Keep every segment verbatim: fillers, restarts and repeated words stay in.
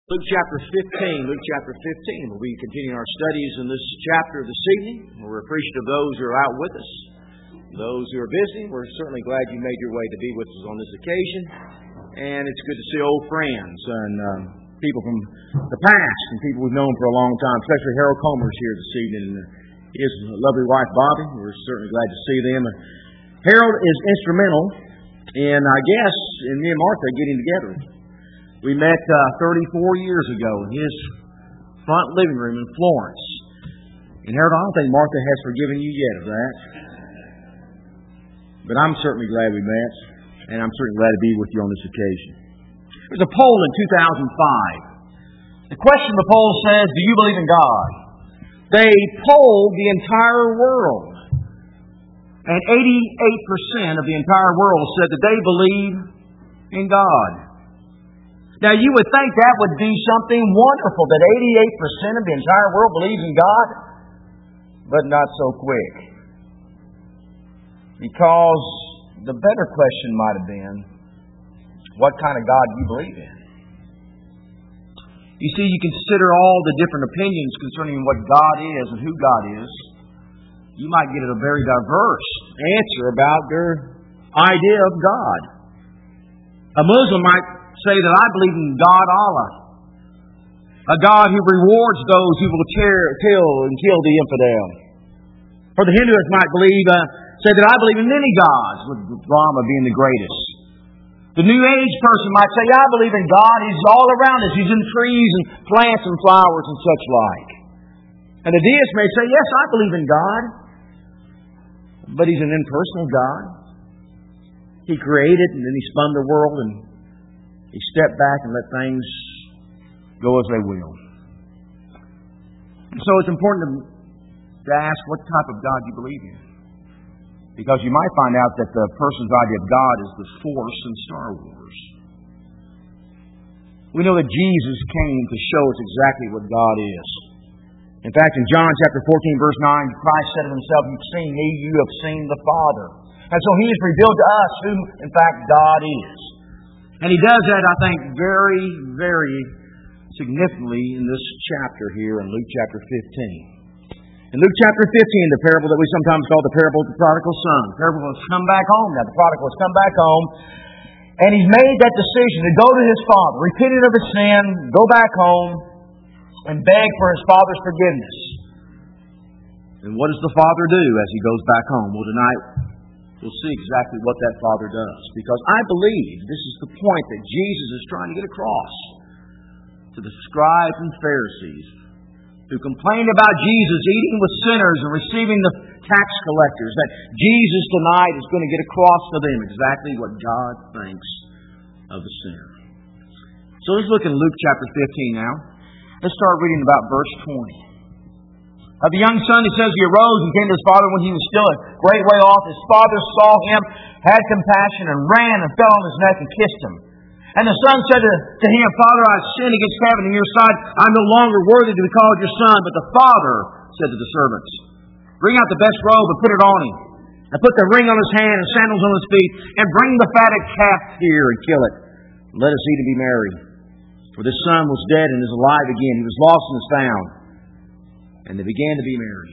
Luke chapter fifteen. Luke chapter fifteen. We'll be continuing our studies in this chapter this evening. We're appreciative of those who are out with us. Those who are visiting, we're certainly glad you made your way to be with us on this occasion. And it's good to see old friends and um, people from the past and people we've known for a long time, especially Harold Comer's here this evening and his lovely wife Bobby. We're certainly glad to see them. Harold is instrumental in, I guess, in me and Martha getting together. We met uh, thirty-four years ago in his front living room in Florence. And Harold, I don't think Martha has forgiven you yet of that. But I'm certainly glad we met. And I'm certainly glad to be with you on this occasion. There was a poll in two thousand five. The question of the poll says, do you believe in God? They polled the entire world. And eighty-eight percent of the entire world said that they believe in God. Now, you would think that would be something wonderful, that eighty-eight percent of the entire world believes in God, but not so quick. Because the better question might have been, what kind of God do you believe in? You see, you consider all the different opinions concerning what God is and who God is. You might get a very diverse answer about their idea of God. A Muslim might say that I believe in God Allah, a God who rewards those who will tear, kill and kill the infidel. Or the Hinduist might believe, uh, say that I believe in many gods, with Brahma being the greatest. The New Age person might say, I believe in God. He's all around us. He's in trees and plants and flowers and such like. And the deist may say, yes, I believe in God, but He's an impersonal God. He created and then He spun the world and He stepped back and let things go as they will. So it's important to, to ask what type of God you believe in. Because you might find out that the person's idea of God is the Force in Star Wars. We know that Jesus came to show us exactly what God is. In fact, in John chapter fourteen, verse nine, Christ said of Himself, you've seen Me, you have seen the Father. And so He has revealed to us who, in fact, God is. And He does that, I think, very, very significantly in this chapter here in Luke chapter fifteen. In Luke chapter fifteen, the parable that we sometimes call the parable of the prodigal son. The parable has come back home. Now, the prodigal has come back home, and he's made that decision to go to his father, repented of his sin, go back home, and beg for his father's forgiveness. And what does the father do as he goes back home? Well, tonight we'll see exactly what that father does. Because I believe this is the point that Jesus is trying to get across to the scribes and Pharisees who complained about Jesus eating with sinners and receiving the tax collectors. That Jesus tonight is going to get across to them exactly what God thinks of the sinner. So let's look in Luke chapter fifteen now. Let's start reading about verse twenty. Of the young son, he says, he arose and came to his father when he was still a great way off. His father saw him, had compassion, and ran and fell on his neck and kissed him. And the son said to, to him, Father, I have sinned against heaven and your sight. I'm no longer worthy to be called your son. But the father said to the servants, bring out the best robe and put it on him. And put the ring on his hand and sandals on his feet. And bring the fatted calf here and kill it. And let us eat and be merry. For this son was dead and is alive again. He was lost and is found. And they began to be merry.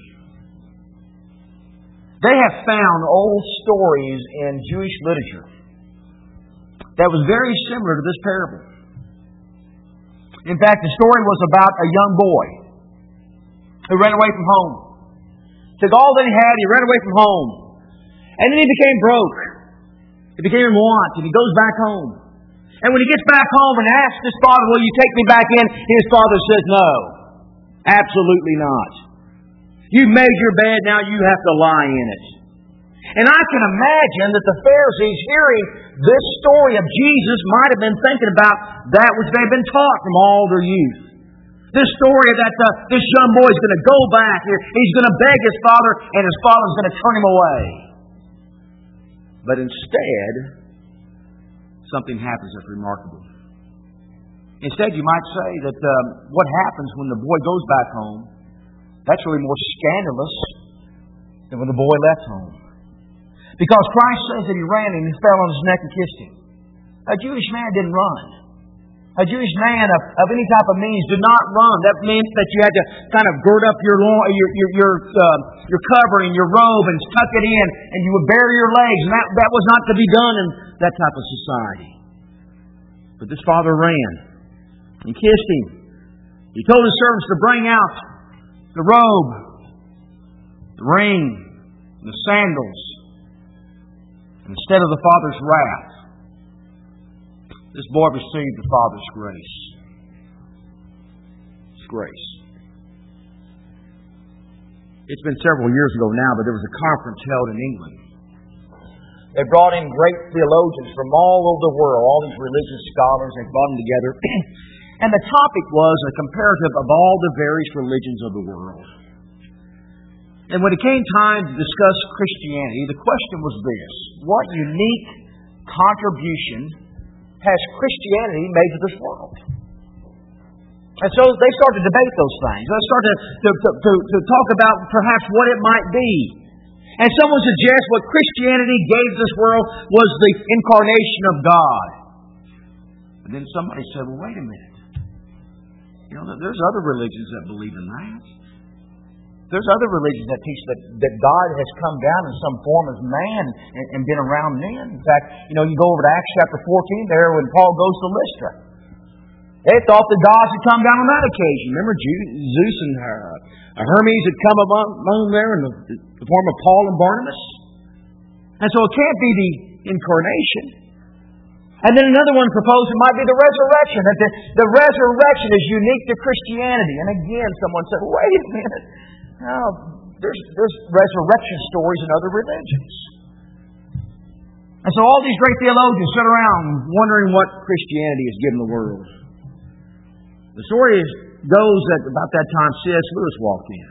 They have found old stories in Jewish literature that was very similar to this parable. In fact, the story was about a young boy who ran away from home. Took all that he had, he ran away from home. And then he became broke. He became in want, and he goes back home. And when he gets back home and asks his father, will you take me back in? His father says, no. Absolutely not. You've made your bed, now you have to lie in it. And I can imagine that the Pharisees, hearing this story of Jesus, might have been thinking about that which they've been taught from all their youth. This story that uh, this young boy is going to go back here. He's going to beg his father, and his father is going to turn him away. But instead, something happens that's remarkable. Instead, you might say that um, what happens when the boy goes back home, that's really more scandalous than when the boy left home. Because Christ says that he ran and he fell on his neck and kissed him. A Jewish man didn't run. A Jewish man of, of any type of means did not run. That meant that you had to kind of gird up your lo- your your your, uh, your covering, your robe, and tuck it in, and you would bare your legs, and that, that was not to be done in that type of society. But this father ran and kissed him. He told his servants to bring out the robe, the ring, and the sandals. And instead of the father's wrath, this boy received the Father's grace. It's grace. It's been several years ago now, but there was a conference held in England. They brought in great theologians from all over the world, all these religious scholars. They brought them together. And the topic was a comparative of all the various religions of the world. And when it came time to discuss Christianity, the question was this: what unique contribution has Christianity made to this world? And so they started to debate those things. They started to, to, to, to talk about perhaps what it might be. And someone suggests what Christianity gave this world was the incarnation of God. And then somebody said, well, wait a minute. You know, there's other religions that believe in that. There's other religions that teach that, that God has come down in some form as man and, and been around men. In fact, you know, you go over to Acts chapter fourteen there when Paul goes to Lystra. They thought the gods had come down on that occasion. Remember, Zeus and uh, Hermes had come among, among there in the, the form of Paul and Barnabas. And so it can't be the incarnation. And then another one proposed it might be the resurrection, that the, the resurrection is unique to Christianity. And again, someone said, wait a minute. Now, there's, there's resurrection stories in other religions. And so all these great theologians sit around wondering what Christianity has given the world. The story is, goes that about that time C S Lewis walked in,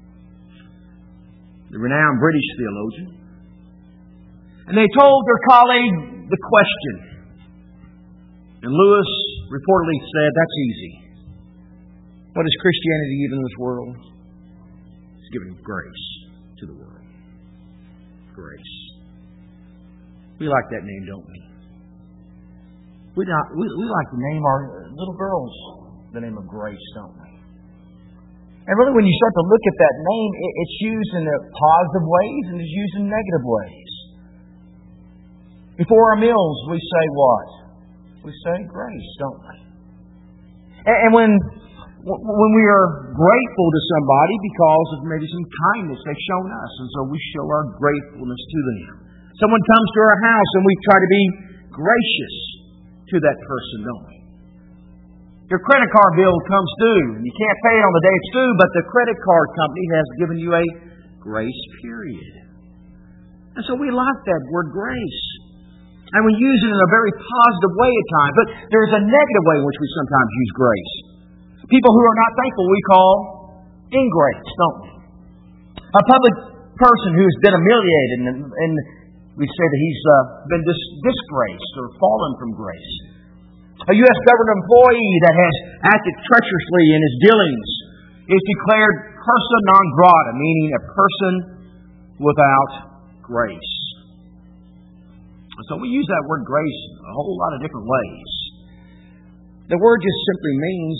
the renowned British theologian. And they told their colleague the question. And Lewis reportedly said, that's easy. What has Christianity given this world? It's given grace to the world. Grace. We like that name, don't we? We, not, we, we like to name our little girls the name of Grace, don't we? And really, when you start to look at that name, it, it's used in the positive ways and it's used in negative ways. Before our meals, we say what? We say grace, don't we? And, and when when we are grateful to somebody because of maybe some kindness they've shown us, and so we show our gratefulness to them. Someone comes to our house and we try to be gracious to that person, don't we? Your credit card bill comes due. You can't pay it on the day it's due, but the credit card company has given you a grace period. And so we like that word grace. And we use it in a very positive way at times. But there's a negative way in which we sometimes use grace. People who are not thankful we call ingrates, don't we? A public person who has been humiliated and, and we say that he's uh, been dis- disgraced or fallen from grace. A U S government employee that has acted treacherously in his dealings is declared persona non grata, meaning a person without grace. So we use that word grace a whole lot of different ways. The word just simply means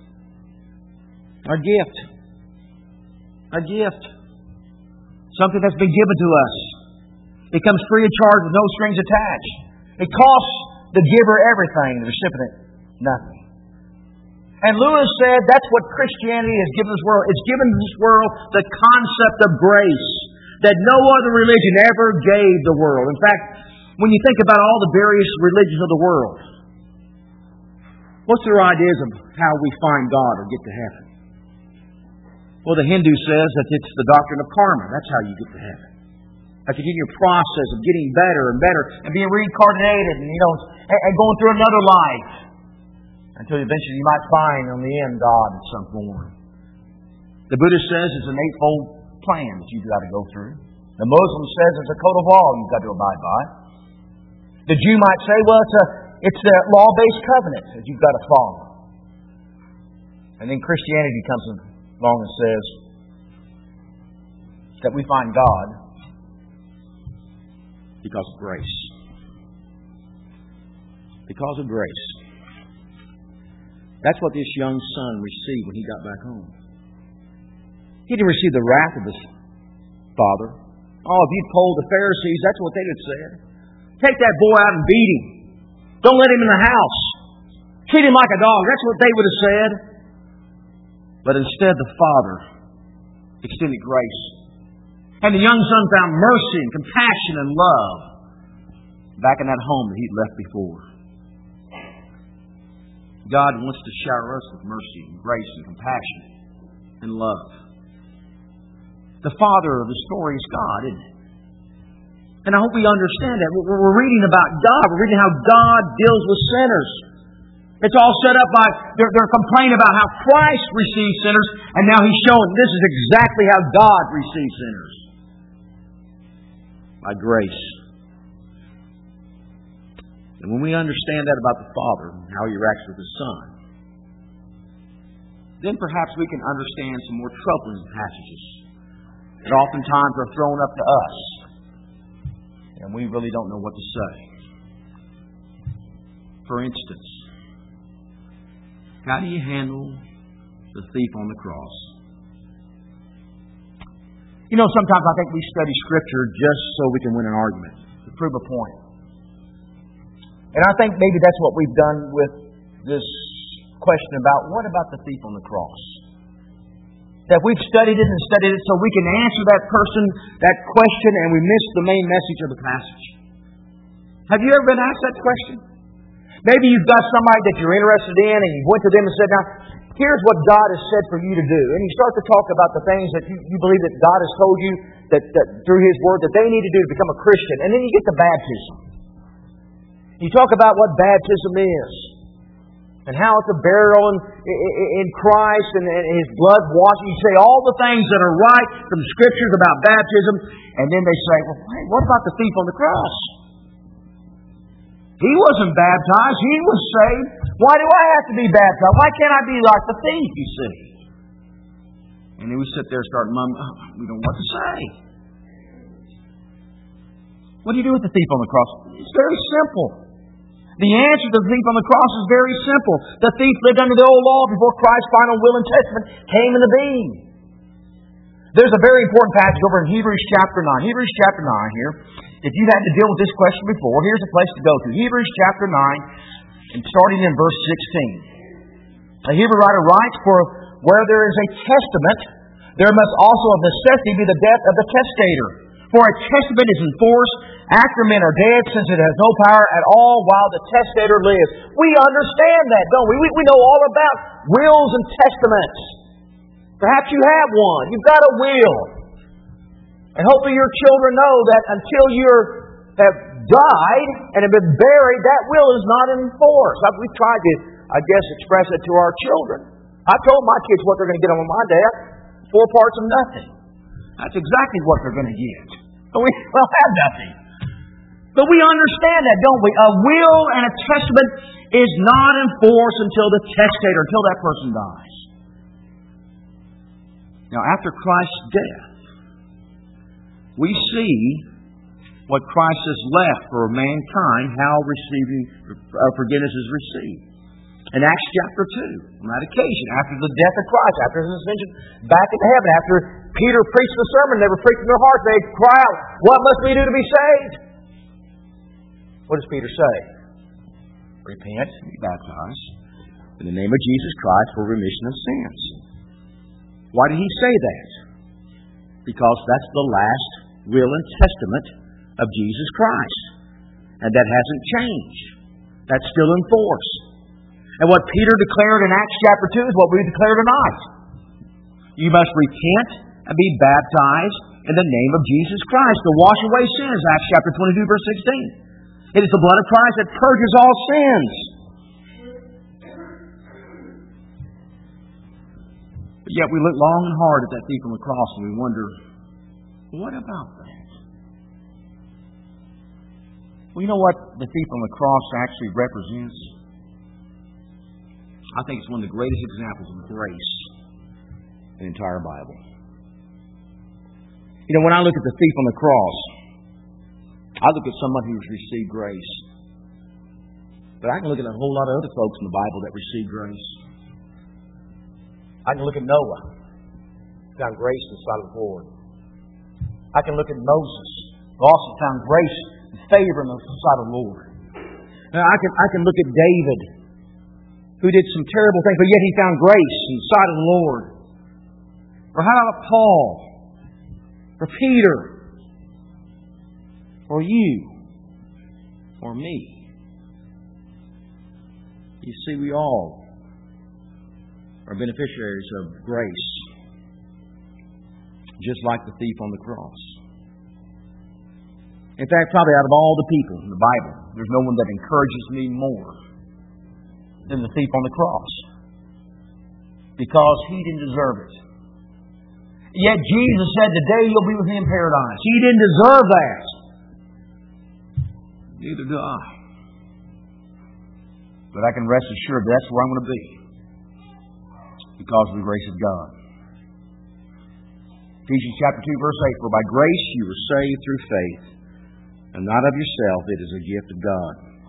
a gift. A gift. Something that's been given to us. It comes free of charge with no strings attached. It costs the giver everything, the recipient nothing. And Lewis said that's what Christianity has given this world. It's given this world the concept of grace that no other religion ever gave the world. In fact, when you think about all the various religions of the world, what's their ideas of how we find God or get to heaven? Well, the Hindu says that it's the doctrine of karma. That's how you get to heaven. That you get your process of getting better and better and being reincarnated and, you know, and, and going through another life until eventually you might find on the end God in some form. The Buddhist says it's an eightfold plan that you've got to go through. The Muslim says it's a code of law you've got to abide by. The Jew might say, well, it's a it's a law-based covenant that you've got to follow. And then Christianity comes along and says that we find God because of grace. Because of grace. That's what this young son received when he got back home. He didn't receive the wrath of his father. Oh, if you'd polled the Pharisees, that's what they'd have said. Take that boy out and beat him. Don't let him in the house. Treat him like a dog. That's what they would have said. But instead, the father extended grace. And the young son found mercy and compassion and love back in that home that he'd left before. God wants to shower us with mercy and grace and compassion and love. The father of the story is God, isn't it? And I hope we understand that. We're reading about God. We're reading how God deals with sinners. It's all set up by, they're, they're complaining about how Christ receives sinners, and now He's showing this is exactly how God receives sinners. By grace. And when we understand that about the Father, and how He reacts with His Son, then perhaps we can understand some more troubling passages that oftentimes are thrown up to us, and we really don't know what to say. For instance, how do you handle the thief on the cross? You know, sometimes I think we study Scripture just so we can win an argument, to prove a point. And I think maybe that's what we've done with this question about what about the thief on the cross? That we've studied it and studied it so we can answer that person, that question, and we miss the main message of the passage. Have you ever been asked that question? Maybe you've got somebody that you're interested in and you went to them and said, now, here's what God has said for you to do. And you start to talk about the things that you, you believe that God has told you that, that through His Word that they need to do to become a Christian. And then you get to baptism. You talk about what baptism is. And how it's a burial in, in Christ and His blood washing. You say all the things that are right from the Scriptures about baptism. And then they say, well, hey, what about the thief on the cross? He wasn't baptized. He was saved. Why do I have to be baptized? Why can't I be like the thief, you see? And then we sit there and start mumbling, oh, we don't know what to say. What do you do with the thief on the cross? It's very simple. The answer to the thief on the cross is very simple. The thief lived under the old law before Christ's final will and testament came into being. There's a very important passage over in Hebrews chapter nine. Hebrews chapter nine here. If you've had to deal with this question before, here's a place to go to. Hebrews chapter nine, and starting in verse sixteen. The Hebrew writer writes, for where there is a testament, there must also of necessity be the death of the testator. For a testament is enforced after men are dead, since it has no power at all while the testator lives. We understand that, don't we? We, we know all about wills and testaments. Perhaps you have one. You've got a will. And hopefully your children know that until you have died and have been buried, that will is not in force. We've tried to, I guess, express it to our children. I told my kids what they're going to get on my death. Four parts of nothing. That's exactly what they're going to get. But we will have nothing. But we understand that, don't we? A will and a testament is not in force until the testator, until that person dies. Now, after Christ's death, we see what Christ has left for mankind, how receiving uh, forgiveness is received. In Acts chapter two, on that occasion, after the death of Christ, after His ascension back into heaven, after Peter preached the sermon, they were preached in their hearts, they cry out, what must we do to be saved? What does Peter say? Repent and be baptized in the name of Jesus Christ for remission of sins. Why did he say that? Because that's the last will and testament of Jesus Christ. And that hasn't changed. That's still in force. And what Peter declared in Acts chapter two is what we declare tonight. You must repent and be baptized in the name of Jesus Christ to wash away sins. Acts chapter twenty-two, verse sixteen. It is the blood of Christ that purges all sins. But yet we look long and hard at that thief on the cross and we wonder, what about that? Well, you know what the thief on the cross actually represents? I think it's one of the greatest examples of grace in the entire Bible. You know, when I look at the thief on the cross, I look at someone who's received grace. But I can look at a whole lot of other folks in the Bible that received grace. I can look at Noah. He found grace in the sight of the Lord. I can look at Moses, who also found grace and favor in the sight of the Lord. Now, I can, I can look at David, who did some terrible things, but yet he found grace in the sight of the Lord. Or how about Paul? Or Peter? Or you? Or me? You see, we all are beneficiaries of grace, just like the thief on the cross. In fact, probably out of all the people in the Bible, there's no one that encourages me more than the thief on the cross, because he didn't deserve it. Yet Jesus said, "Today you'll be with me in paradise." He didn't deserve that. Neither do I. But I can rest assured that's where I'm going to be, because of the grace of God. Ephesians chapter two, verse eight, "For by grace you were saved through faith, and not of yourself, it is a gift of God."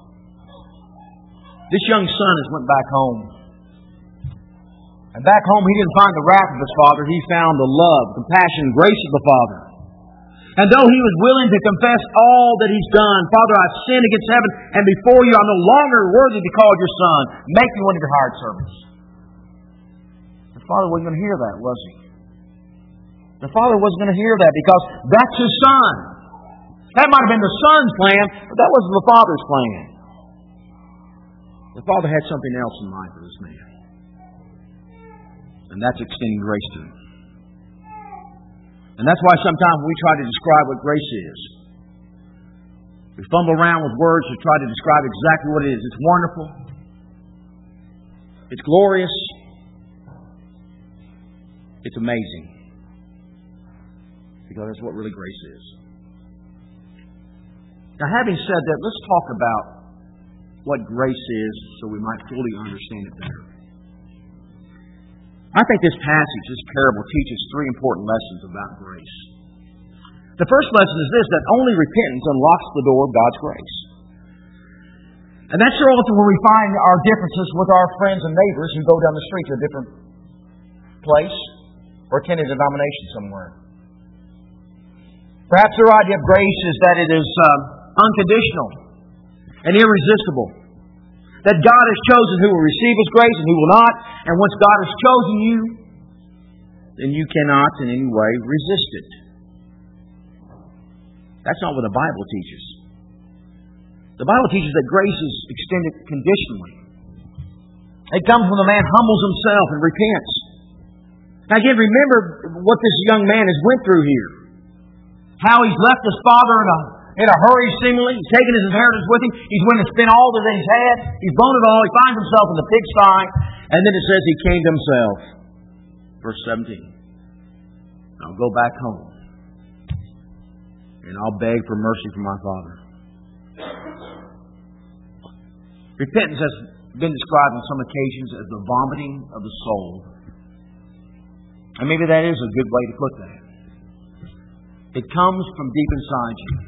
This young son has went back home. And back home he didn't find the wrath of his father. He found the love, compassion, and grace of the Father. And though he was willing to confess all that he's done, "Father, I've sinned against heaven, and before you I'm no longer worthy to be called your son. Make me one of your hired servants." The father wasn't going to hear that, was he? The father wasn't going to hear that, because that's his son. That might have been the son's plan, but that wasn't the father's plan. The father had something else in mind for this man. And that's extending grace to him. And that's why sometimes we try to describe what grace is. We fumble around with words to try to describe exactly what it is. It's wonderful. It's glorious. It's amazing. Because that's what really grace is. Now, having said that, let's talk about what grace is so we might fully understand it better. I think this passage, this parable, teaches three important lessons about grace. The first lesson is this, that only repentance unlocks the door of God's grace. And that's so often when we find our differences with our friends and neighbors who go down the street to a different place or attend a denomination somewhere. Perhaps their idea of grace is that it is um, unconditional and irresistible. That God has chosen who will receive His grace and who will not. And once God has chosen you, then you cannot in any way resist it. That's not what the Bible teaches. The Bible teaches that grace is extended conditionally. It comes when the man humbles himself and repents. Now again, remember what this young man has went through here. How he's left his father in a In a hurry, seemingly. He's taken his inheritance with him. He's went and spent all that he's had. He's blown it all. He finds himself in the pigsty. And then it says he came to himself. Verse seventeen. I'll go back home. And I'll beg for mercy from my father. Repentance has been described on some occasions as the vomiting of the soul. And maybe that is a good way to put that. It comes from deep inside you.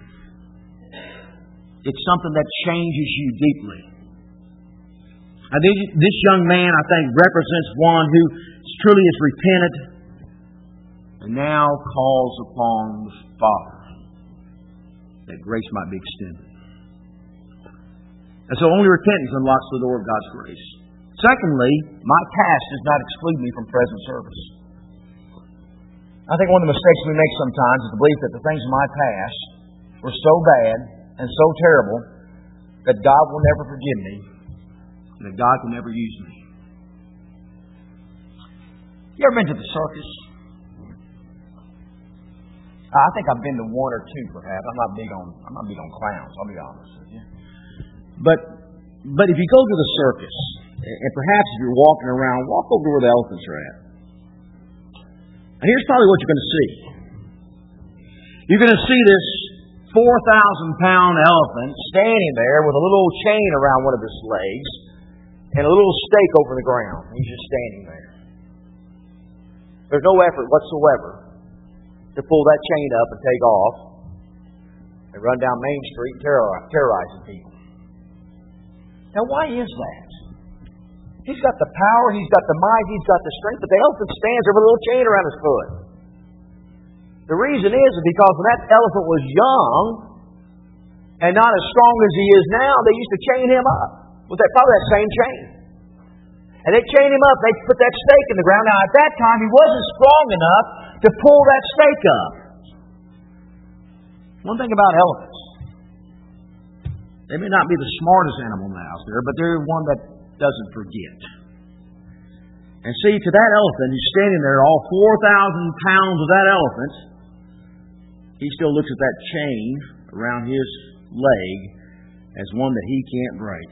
It's something that changes you deeply. I think this young man, I think, represents one who truly has repented and now calls upon the Father that grace might be extended. And so only repentance unlocks the door of God's grace. Secondly, my past does not exclude me from present service. I think one of the mistakes we make sometimes is the belief that the things in my past were so bad and so terrible that God will never forgive me, and that God can never use me. You ever been to the circus? I think I've been to one or two, perhaps. I'm not big on I'm not big on clowns. I'll be honest with you. But but if you go to the circus, and perhaps if you're walking around, walk over to where the elephants are at. And here's probably what you're going to see. You're going to see this four thousand pound elephant standing there with a little chain around one of his legs and a little stake over the ground. He's just standing there. There's no effort whatsoever to pull that chain up and take off and run down Main Street terrorizing people. Now, why is that? He's got the power, he's got the might, he's got the strength, but the elephant stands there with a little chain around his foot. The reason is because when that elephant was young and not as strong as he is now, they used to chain him up with that, probably that same chain. And they chained him up, they put that stake in the ground. Now at that time he wasn't strong enough to pull that stake up. One thing about elephants, they may not be the smartest animal out there, but they're one that doesn't forget. And see, to that elephant who's standing there, all four thousand pounds of that elephant, he still looks at that chain around his leg as one that he can't break.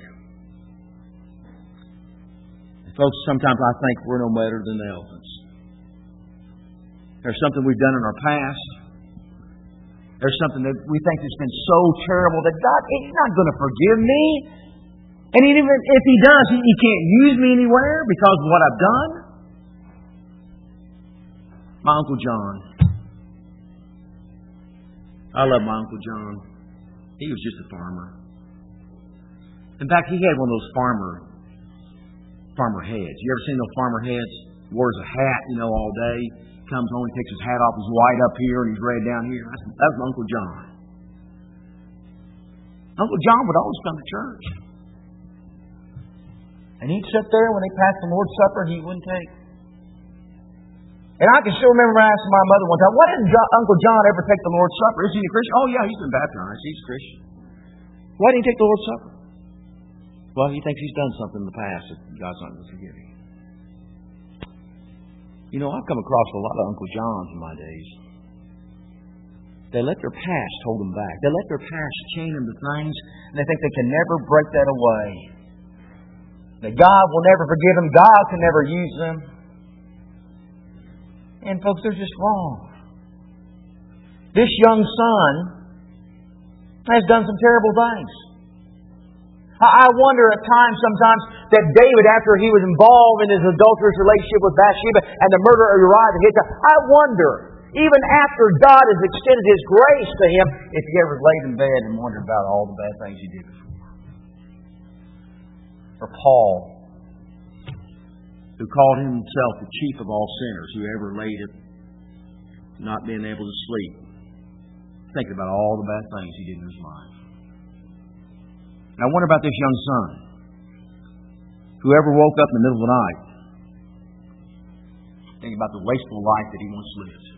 And folks, sometimes I think we're no better than the elephants. There's something we've done in our past. There's something that we think has been so terrible that God, He's not going to forgive me. And even if He does, He, he can't use me anywhere because of what I've done. My Uncle John. I love my Uncle John. He was just a farmer. In fact, he had one of those farmer farmer heads. You ever seen those farmer heads? He wears a hat, you know, all day. Comes home, he takes his hat off, he's white up here and he's red down here. That's, that's my Uncle John. Uncle John would always come to church. And he'd sit there when they passed the Lord's Supper, he wouldn't take. And I can still remember asking my mother one time, why didn't Jo- Uncle John ever take the Lord's Supper? Is he a Christian? Oh, yeah, he's been baptized. He's a Christian. Why didn't he take the Lord's Supper? Well, he thinks he's done something in the past that God's not going to forgive him. You know, I've come across a lot of Uncle Johns in my days. They let their past hold them back. They let their past chain them to things, and they think they can never break that away. That God will never forgive them. God can never use them. And folks, they're just wrong. This young son has done some terrible things. I wonder at times sometimes that David, after he was involved in his adulterous relationship with Bathsheba and the murder of Uriah the Hittite, I wonder, even after God has extended His grace to him, if he ever laid in bed and wondered about all the bad things he did before. Or Paul, who called himself the chief of all sinners, who ever laid it not being able to sleep, thinking about all the bad things he did in his life. And I wonder about this young son, who ever woke up in the middle of the night, thinking about the wasteful life that he once lived,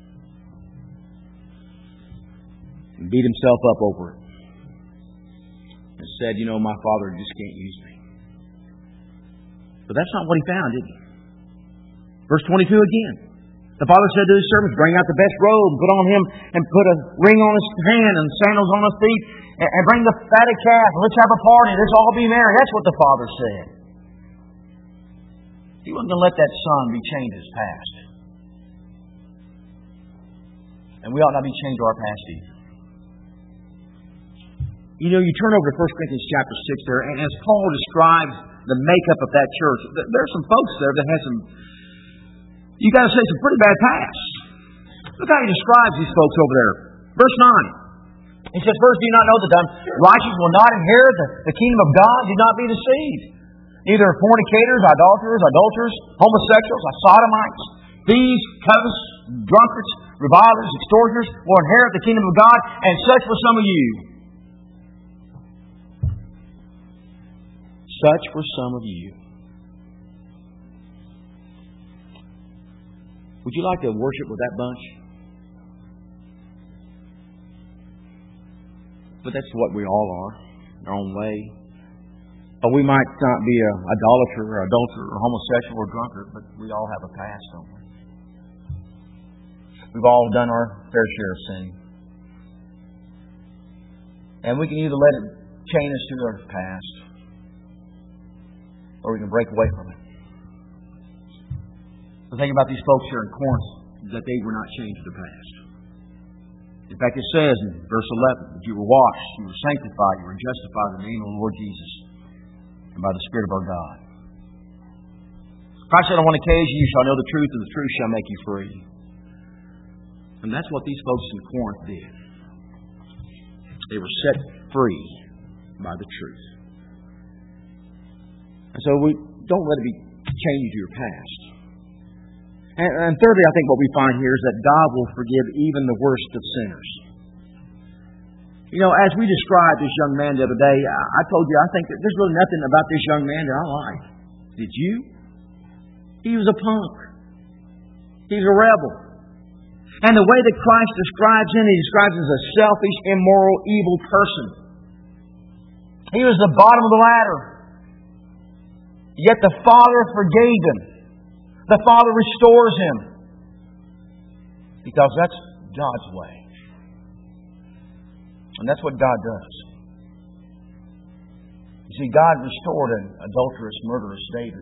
and beat himself up over it, and said, you know, my father just can't use me. But that's not what he found, did he? Verse twenty-two again. The father said to his servants, bring out the best robe, put on him, and put a ring on his hand and sandals on his feet, and, and bring the fatted calf, and let's have a party, let's all be merry. That's what the father said. He wasn't going to let that son be chained to his past. And we ought not be chained to our past either. You know, you turn over to First Corinthians chapter six there, and as Paul describes the makeup of that church, there's some folks there that have some, you got to say, some pretty bad past. Look how he describes these folks over there. Verse nine. He says, first, do you not know that the righteous will not inherit the, the kingdom of God? Do not be deceived. Neither fornicators, idolaters, adulterers, homosexuals, sodomites, thieves, covetous, drunkards, revilers, extortioners will inherit the kingdom of God, and such were some of you. Such were some of you. Would you like to worship with that bunch? But that's what we all are, in our own way. But we might not be an idolater or adulterer or homosexual or drunkard, but we all have a past, don't we? We've all done our fair share of sin. And we can either let it chain us to our past, or we can break away from it. The thing about these folks here in Corinth is that they were not chained to the past. In fact, it says in verse eleven that you were washed, you were sanctified, you were justified in the name of the Lord Jesus and by the Spirit of our God. Christ said on one occasion, you shall know the truth, and the truth shall make you free. And that's what these folks in Corinth did. They were set free by the truth. And so we don't let it be chained to your past. And, and thirdly, I think what we find here is that God will forgive even the worst of sinners. You know, as we described this young man the other day, I told you I think that there's really nothing about this young man that I like. Did you? He was a punk. He was a rebel. And the way that Christ describes him, He describes him as a selfish, immoral, evil person. He was the bottom of the ladder. Yet the Father forgave him. The Father restores him. Because that's God's way. And that's what God does. You see, God restored an adulterous, murderous David.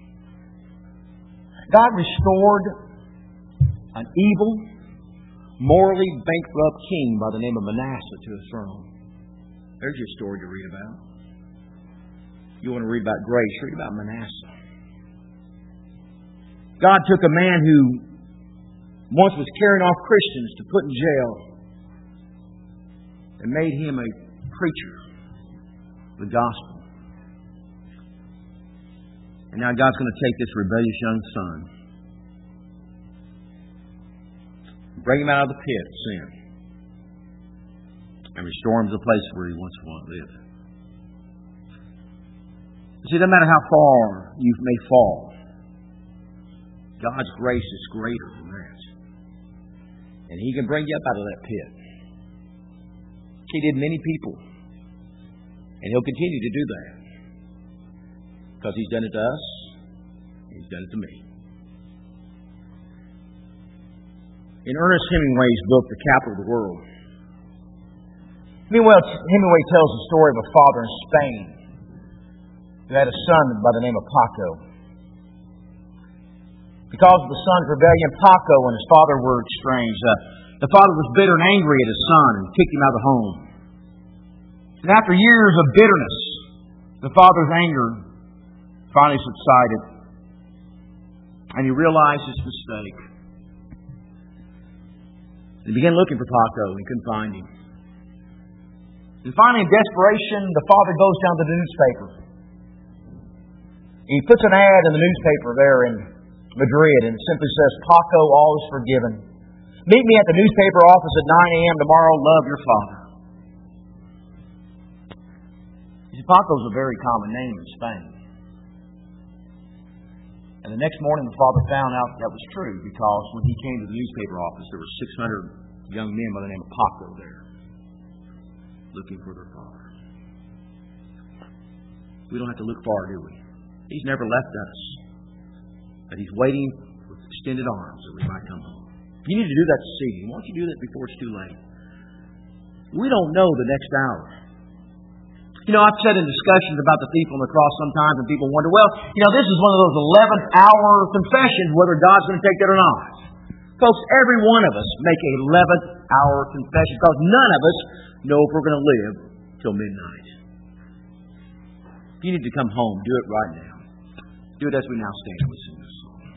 God restored an evil, morally bankrupt king by the name of Manasseh to his throne. There's your story to read about. You want to read about grace, read about Manasseh. God took a man who once was carrying off Christians to put in jail and made him a preacher of the gospel. And now God's going to take this rebellious young son, bring him out of the pit of sin, and restore him to the place where he once lived. See, it doesn't matter how far you may fall, God's grace is greater than that. And He can bring you up out of that pit. He did many people. And He'll continue to do that. Because He's done it to us. He's done it to me. In Ernest Hemingway's book, The Capital of the World, Hemingway tells the story of a father in Spain who had a son by the name of Paco. Because of the son's rebellion, Paco and his father were estranged. Uh, the father was bitter and angry at his son and kicked him out of the home. And after years of bitterness, the father's anger finally subsided. And he realized his mistake. He began looking for Paco and he couldn't find him. And finally, in desperation, the father goes down to the newspaper. He puts an ad in the newspaper there in Madrid, and it simply says, Paco, all is forgiven. Meet me at the newspaper office at nine a.m. tomorrow. Love, your father. You see, Paco's a very common name in Spain. And the next morning, the father found out that was true, because when he came to the newspaper office, there were six hundred young men by the name of Paco there, looking for their father. We don't have to look far, do we? He's never left us. But He's waiting with extended arms that we might come home. You need to do that this evening. Why don't you do that before it's too late? We don't know the next hour. You know, I've said in discussions about the thief on the cross sometimes, and people wonder, well, you know, this is one of those eleventh hour confessions, whether God's going to take that or not. Folks, every one of us make an eleventh hour confession, because none of us know if we're going to live till midnight. If you need to come home, do it right now. Do it as we now stand and listen.